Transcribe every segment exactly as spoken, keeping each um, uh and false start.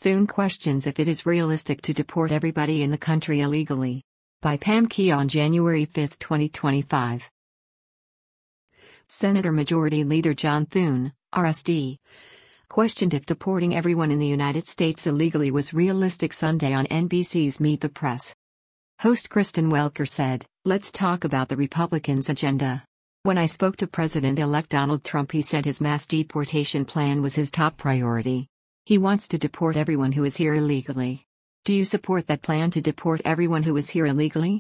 Thune questions if it is realistic to deport everybody in the country illegally. By Pam Key on January fifth, twenty twenty-five. Senator Majority Leader John Thune, R S D, questioned if deporting everyone in the United States illegally was realistic Sunday on N B C's Meet the Press. Host Kristen Welker said, "Let's talk about the Republicans' agenda. When I spoke to President-elect Donald Trump, he said his mass deportation plan was his top priority. He wants to deport everyone who is here illegally. Do you support that plan to deport everyone who is here illegally?"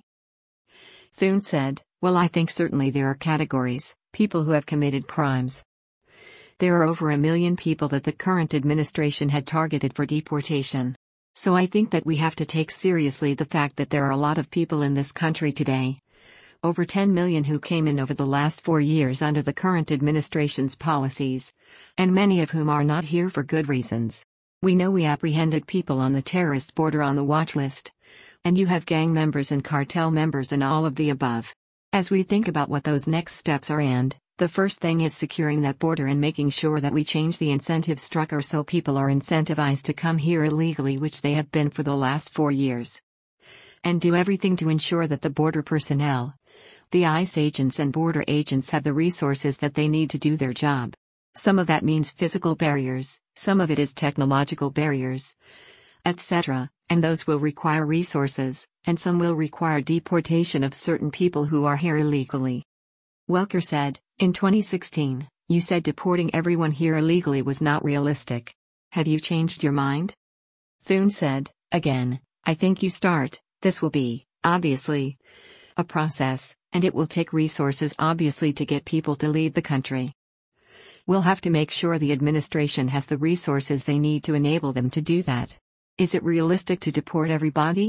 Thune said, "Well, I think certainly there are categories, people who have committed crimes. There are over a million people that the current administration had targeted for deportation. So I think that we have to take seriously the fact that there are a lot of people in this country today. Over ten million who came in over the last four years under the current administration's policies, and many of whom are not here for good reasons. We know we apprehended people on the terrorist border on the watch list, and you have gang members and cartel members and all of the above. As we think about what those next steps are, and the first thing is securing that border and making sure that we change the incentive structure so people are incentivized to come here illegally, which they have been for the last four years. And do everything to ensure that the border personnel, the ICE agents and border agents, have the resources that they need to do their job. Some of that means physical barriers, some of it is technological barriers, et cetera, and those will require resources, and some will require deportation of certain people who are here illegally." Welker said, "In twenty sixteen, you said deporting everyone here illegally was not realistic. Have you changed your mind?" Thune said, "Again, I think you start, this will be, obviously, a process, and it will take resources obviously to get people to leave the country. We'll have to make sure the administration has the resources they need to enable them to do that. Is it realistic to deport everybody?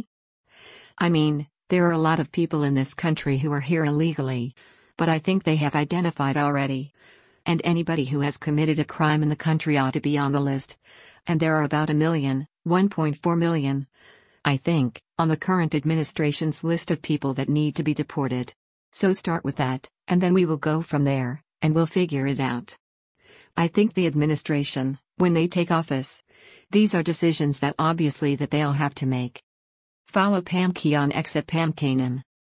I mean, there are a lot of people in this country who are here illegally, but I think they have identified already. And anybody who has committed a crime in the country ought to be on the list. And there are about a million, one point four million, I think, on the current administration's list of people that need to be deported. So start with that, and then we will go from there, and we'll figure it out. I think the administration, when they take office, these are decisions that obviously that they'll have to make." Follow Pam Key on X at Pam Kanan.